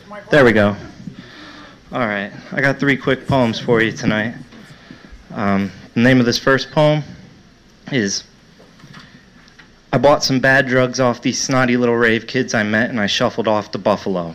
There we go. All right, I got 3 quick poems for you tonight. The name of this first poem is, I bought some bad drugs off these snotty little rave kids I met and I shuffled off to Buffalo.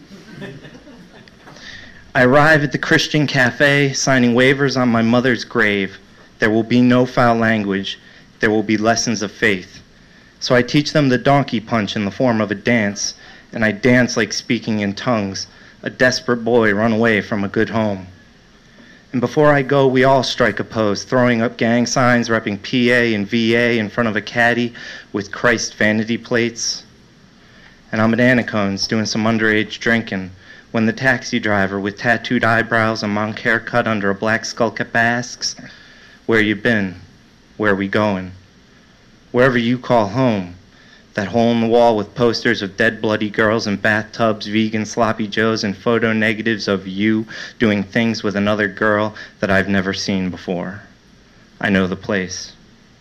I arrive at the Christian cafe signing waivers on my mother's grave. There will be no foul language. There will be lessons of faith. So I teach them the donkey punch in the form of a dance, and I dance like speaking in tongues, a desperate boy run away from a good home. And before I go, we all strike a pose, throwing up gang signs, repping PA and VA in front of a caddy with Christ vanity plates. And I'm at Anacone's doing some underage drinking when the taxi driver with tattooed eyebrows, a monk haircut under a black skull cap asks, where you been? Where we going? Wherever you call home. That hole in the wall with posters of dead bloody girls in bathtubs, vegan sloppy joes, and photo negatives of you doing things with another girl that I've never seen before. I know the place.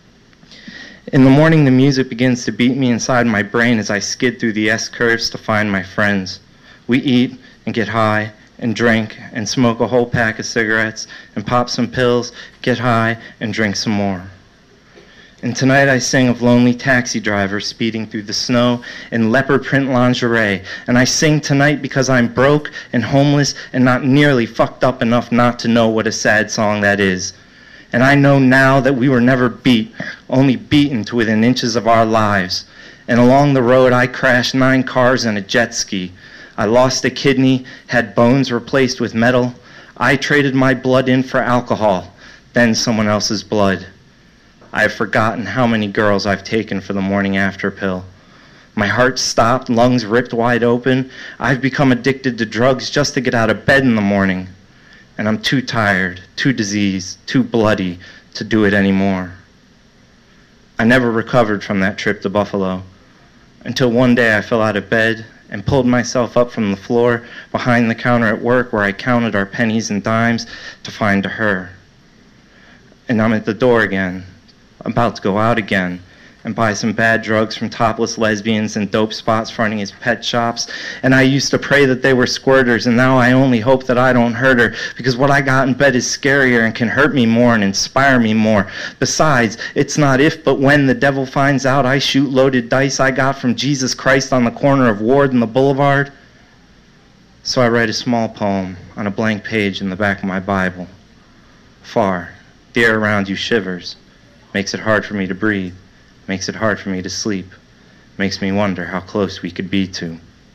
In the morning, the music begins to beat me inside my brain as I skid through the S-curves to find my friends. We eat and get high and drink and smoke a whole pack of cigarettes and pop some pills, get high and drink some more. And tonight I sing of lonely taxi drivers speeding through the snow in leopard print lingerie. And I sing tonight because I'm broke and homeless and not nearly fucked up enough not to know what a sad song that is. And I know now that we were never beat, only beaten to within inches of our lives. And along the road I crashed 9 cars and a jet ski. I lost a kidney, had bones replaced with metal. I traded my blood in for alcohol, then someone else's blood. I have forgotten how many girls I've taken for the morning after pill. My heart stopped, lungs ripped wide open. I've become addicted to drugs just to get out of bed in the morning. And I'm too tired, too diseased, too bloody to do it anymore. I never recovered from that trip to Buffalo until one day I fell out of bed and pulled myself up from the floor behind the counter at work where I counted our pennies and dimes to find her. And I'm at the door again, about to go out again and buy some bad drugs from topless lesbians and dope spots fronting his pet shops. And I used to pray that they were squirters, and now I only hope that I don't hurt her, because what I got in bed is scarier and can hurt me more and inspire me more. Besides, it's not if but when the devil finds out I shoot loaded dice I got from Jesus Christ on the corner of Ward and the Boulevard. So I write a small poem on a blank page in the back of my Bible. Far, the air around you shivers, makes it hard for me to breathe, makes it hard for me to sleep, makes me wonder how close we could be to.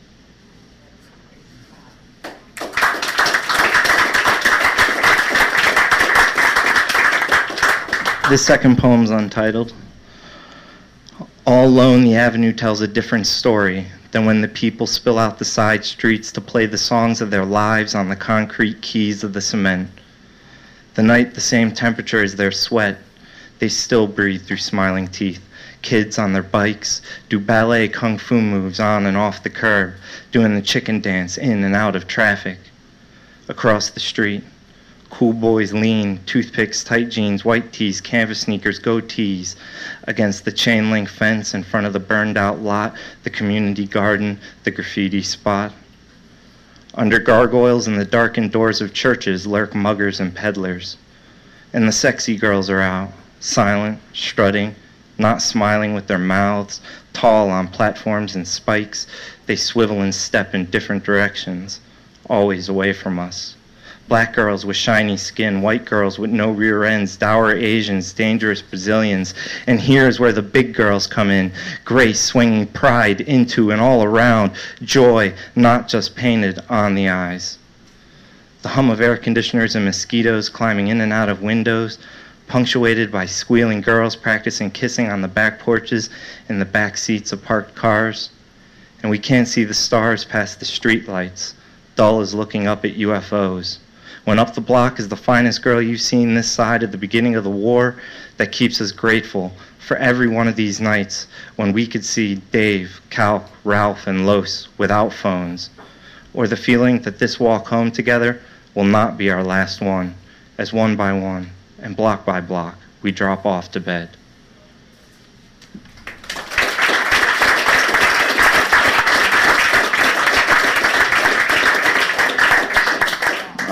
This second poem's untitled. All alone, the avenue tells a different story than when the people spill out the side streets to play the songs of their lives on the concrete keys of the cement. The night, the same temperature as their sweat, they still breathe through smiling teeth. Kids on their bikes do ballet kung fu moves on and off the curb, doing the chicken dance in and out of traffic. Across the street, cool boys lean, toothpicks, tight jeans, white tees, canvas sneakers, goatees, against the chain link fence in front of the burned out lot, the community garden, the graffiti spot. Under gargoyles and the darkened doors of churches lurk muggers and peddlers. And the sexy girls are out, silent, strutting, not smiling with their mouths, tall on platforms and spikes. They swivel and step in different directions, always away from us. Black girls with shiny skin, white girls with no rear ends, dour Asians, dangerous Brazilians. And here's where the big girls come in, grace swinging pride into and all around, joy not just painted on the eyes. The hum of air conditioners and mosquitoes climbing in and out of windows, punctuated by squealing girls practicing kissing on the back porches in the back seats of parked cars. And we can't see the stars past the street lights, dull as looking up at UFOs. When up the block is the finest girl you've seen this side at the beginning of the war, that keeps us grateful for every one of these nights when we could see Dave, Cal, Ralph, and Los without phones, or the feeling that this walk home together will not be our last one, as one by one and block by block we drop off to bed.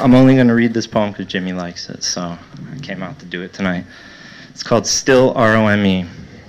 I'm only going to read this poem because Jimmy likes it, so I came out to do it tonight. It's called Still, Rome.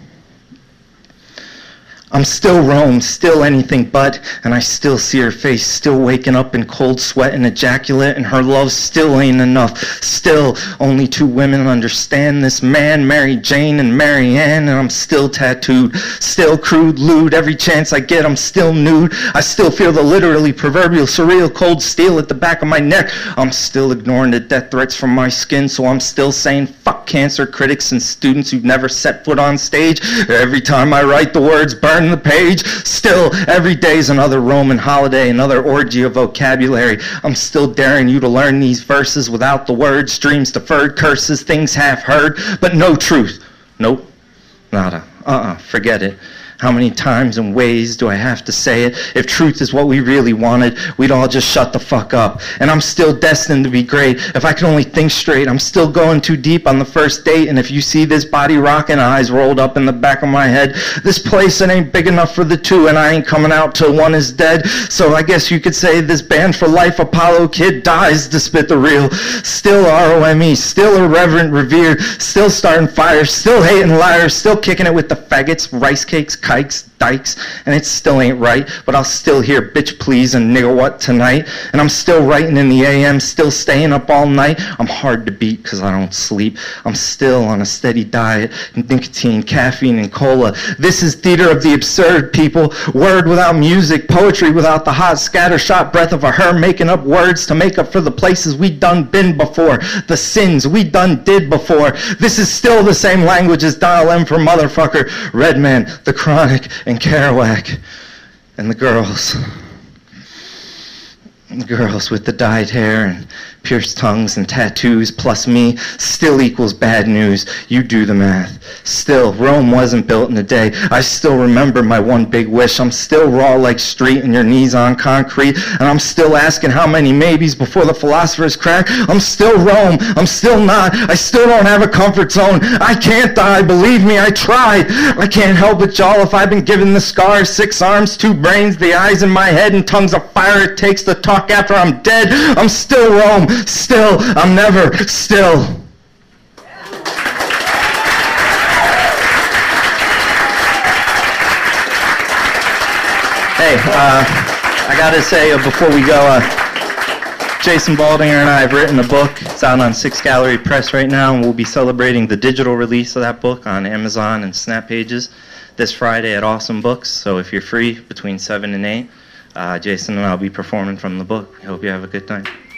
I'm still Rome, still anything but, and I still see her face, still waking up in cold sweat and ejaculate, and her love still ain't enough. Still, only 2 women understand this man, Mary Jane and Mary Ann, and I'm still tattooed, still crude, lewd. Every chance I get, I'm still nude. I still feel the literally proverbial surreal cold steel at the back of my neck. I'm still ignoring the death threats from my skin, so I'm still saying fuck cancer critics and students who've never set foot on stage. Every time I write the words, burn the page. Still, every day's another Roman holiday, another orgy of vocabulary. I'm still daring you to learn these verses without the words, dreams deferred, curses, things half heard, but no truth. Nope, nada. Forget it. How many times and ways do I have to say it? If truth is what we really wanted, we'd all just shut the fuck up. And I'm still destined to be great. If I can only think straight, I'm still going too deep on the first date. And if you see this body rocking, eyes rolled up in the back of my head, this place, it ain't big enough for the 2, and I ain't coming out till 1 is dead. So I guess you could say this band for life Apollo kid dies to spit the real. Still Rome, still irreverent, revered, still starting fires, still hating liars, still kicking it with the faggots, rice cakes, kikes, dykes, and it still ain't right, but I'll still hear bitch please and nigga what tonight, and I'm still writing in the AM, still staying up all night. I'm hard to beat because I don't sleep. I'm still on a steady diet, nicotine, caffeine, and cola. This is theater of the absurd, people. Word without music, poetry without the hot scattershot breath of a her making up words to make up for the places we done been before, the sins we done did before. This is still the same language as Dial M for motherfucker, Redman, The Chronic, and Kerouac, and the girls with the dyed hair and pierced tongues and tattoos plus me still equals bad news. You do the math. Still, Rome wasn't built in a day. I still remember my one big wish. I'm still raw like street and your knees on concrete, and I'm still asking how many maybes before the philosophers crack. I'm still Rome. I'm still not. I still don't have a comfort zone. I can't die. Believe me, I tried. I can't help it, y'all, if I've been given the scars, 6 arms, 2 brains, the eyes in my head, and tongues of fire it takes to talk after I'm dead. I'm still Rome. Still, I'm never still. Hey, I gotta say before we go, Jason Baldinger and I have written a book. It's out on 6 Gallery Press right now, and we'll be celebrating the digital release of that book on Amazon and Snap Pages this Friday at Awesome Books. So if you're free between 7 and 8, Jason and I will be performing from the book. I hope you have a good night.